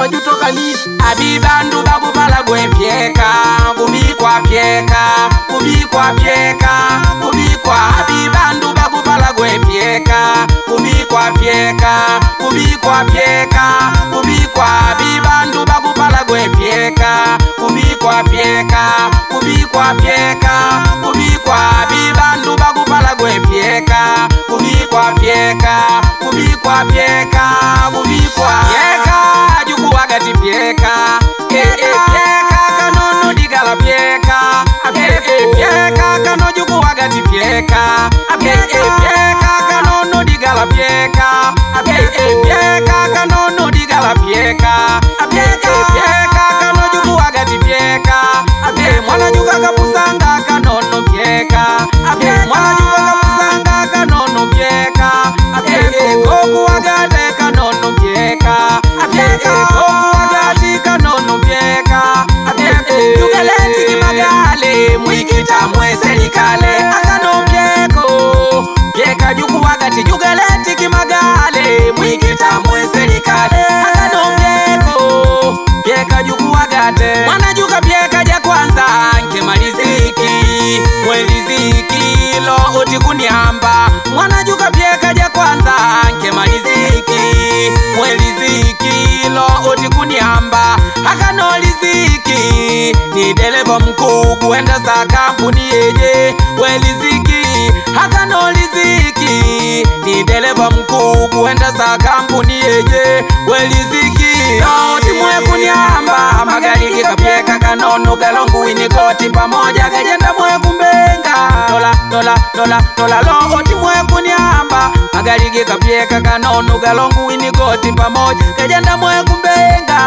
kano jutoka ni abibandu bakupala gwepyeka kubikwa pyeka kubikwa pyeka kubikwa abibandu bakupala gwepyeka kubikwa pyeka kubikwa pyeka kubikwa abibandu bakupala gwepyeka kubikwa pyeka kubikwa pyeka kubikwa abibandu bakupala gwepyeka kubikwa pyeka kubikwa pyeka kubikwa pyeka jukuwagati pyeka pyeka kanono digala pyeka pyeka kano jukuwagati pyeka pyeka kanono digala pyeka pyeka kanono digala pyeka pyeka kano jukuwagati pyeka mwana jukaga pusanga kanono pyeka mwana jukaga pusanga kanono pyeka kokuwagate kanono pyeka kokuwagati kanono pyeka jugaleti kimagale mwikita mweserikale akano pyeko pyeka jukuwagati jugaleti kimagale mwikita mweserikale akano pyeko pyeka jukuwagate mwana juga pyeka ja kwanza nke maliziki mweliziki lo uti kuniamba mwana juga pyeka ja kwanza nke maliziki mweliziki lo uti kuniamba akano liziki ni dereva mkuu kuenda za kampuni yeje weliziki akano liziki ni dereva mkuu kuenda za kampuni yeje weliziki oti mwe kuniamba magari kikapyeka kanono galongu wini koti pamoja gajenda mwe kumbenga dola lo oti mwe kuniamba magari kikapyeka kanono galongu wini koti pamoja gajenda mwe kumbenga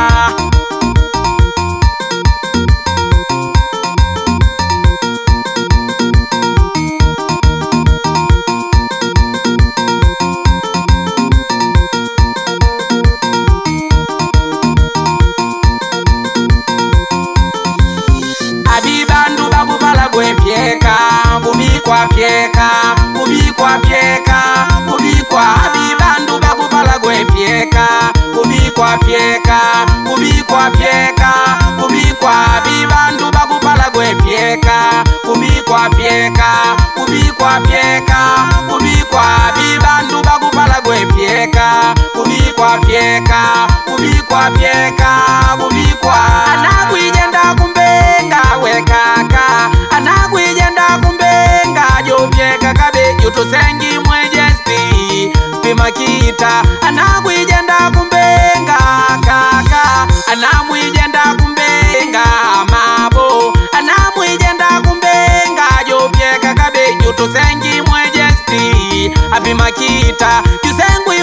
abibandu bakupala gwepyeka kubikwa pyeka kubikwa pyeka kubikwa abibandu bakupala gwepyeka kubikwa pyeka kubikwa pyeka kubikwa abibandu bakupala gwepyeka kubikwa pyeka kubikwa pyeka kubikwa abibandu bakupala gwepyeka kubikwa pyeka kubikwa pyeka kubikwa anakwijenda kumbenga wekaka anakwijenda kumbenga jopyeka kabe jutusengi mwejesti pimakita anakwijenda kumbenga kaka anamwijenda kumbenga mabo anamwijenda kumbenga jopyeka kabe jutusengi mwejesti apimakita jusengwi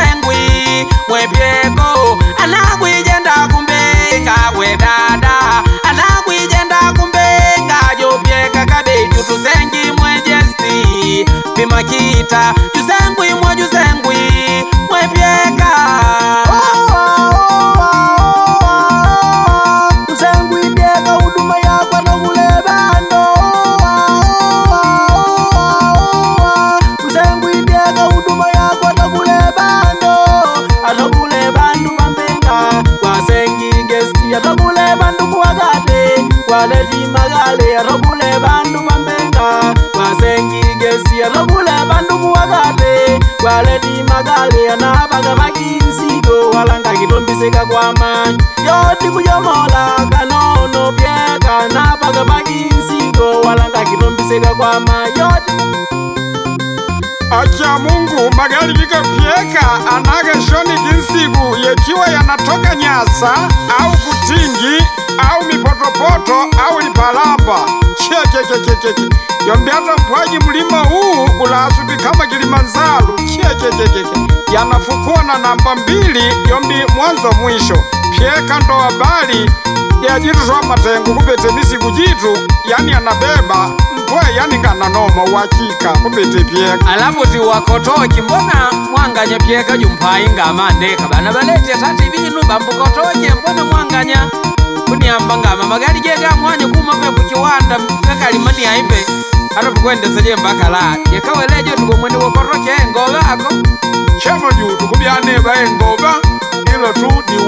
mwepyeko anakwijenda kumbenga wedada anakwijenda kumbenga jopyeka kabe jutusengi mwejesti pimakita jusengwi mwepyeka jusengwi pyeka huduma yako atokule bando jusengwi pyeka huduma yako atokule bandu bambenga wasengi gesti atokule bandu kuwagate waleti magale atokule bandu bambenga wasengi gesti atokule bandu kuwagate waleti magale anabaga bakinsigo walanga kitombiseka kwama yoti kujomola kanono pyeka anabaga bakinsigo walanga kitombiseka kwama yoti acha Mungu magari vikapyeka anaga shoni kinsigu yekiwa yanatoka Nyasa au Kutingi au Mipotopoto au Lipalamba chekekekeke yombiata mpwaji mlima huu ulasubi kama Kilimanjaro chekekekeke yanafukua na namba 2 yombi mwanzo mwisho pyeka ndo habari ya jitu shwa matengu kupete misigu jitu yani anabeba mpwe yani ngana noma uhakika kupete pyeka alafu ti wakotoki mbona mwanganya pyeka jumpai ngama ndeka bana balete tati binu bambukotoke mbona mwanganya kuniamba ngama magari jega mwanya kuma pe kukiwanda mpeka limani aipe hata bukwendeza je mpaka la yakawelejo tugomwende wakotoke ngoba ako chemo juu tukubyane bae ngoba ilo tu ni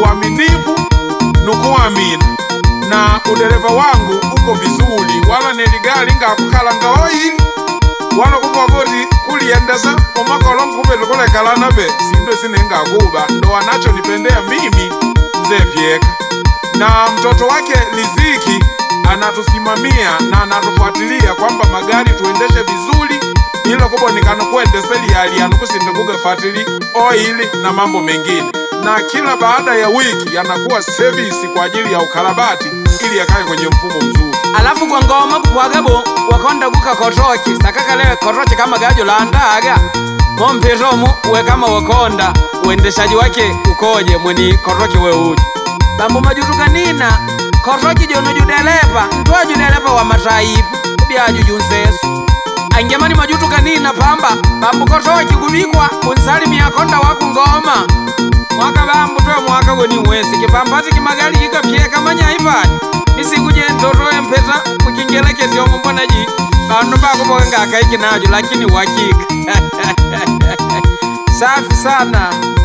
uaminifu nukuamina na udereva wangu uko vizuri, wala neligali ngakukalanga oili wala kupogoti kuliendeza umakolo nkubele kulekala be sindo sinenga kuba ndo wanacho nipendea mimi mzee Pyeka. Na mtoto wake Riziki anatusimamia na anatufuatilia kwamba magari tuendeshe vizuri, ilo kubonikana kuendeseli hali anukusinde kugefuatili oili na mambo mengine, na kila baada ya wiki yanakuwa service kwa ajili ya ukarabati ili yakae kwenye mfumo mzuri. Alafu kwa ngoma kupwagabo wakonda guka kotoki sakakale kotoki kama gajo la andaga mompetomu uwe kama wakonda uendeshaji wake ukoje mweni kotoki we uji bambu majutuka nina kotoki jono judelepa ntuwa judelepa wa mataipu kubiaju junsesu angemani majutuka nina pamba bambu kotoki kubikwa unsalimi ya konda waku ngoma mwaka bambu tuwe mwaka goni uwesi kipambati kimagali hika Pyeka manya ipadi nisikuje ntoto empeta kukingelekezi omu mbonaji banu bako boga ngakaiki najo lakini wakika safi sana.